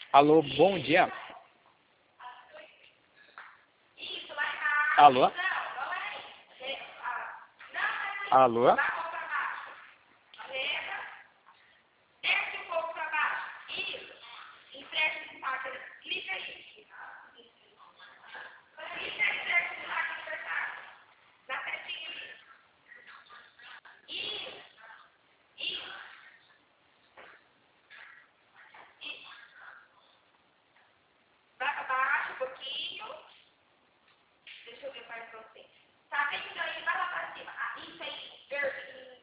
Alô, bom dia. Alô? Alô? Desce um pouco para baixo. Isso. Empresta esse máquina. Clica aí. Clica aí, empresta esse máquina apertado. Dá certinho ali. Isso. Isso. Isso. Baixa um pouquinho. Deixa eu ver mais pra você. Tá vendo aí? Vai lá pra cima. Ah, isso aí. Verde.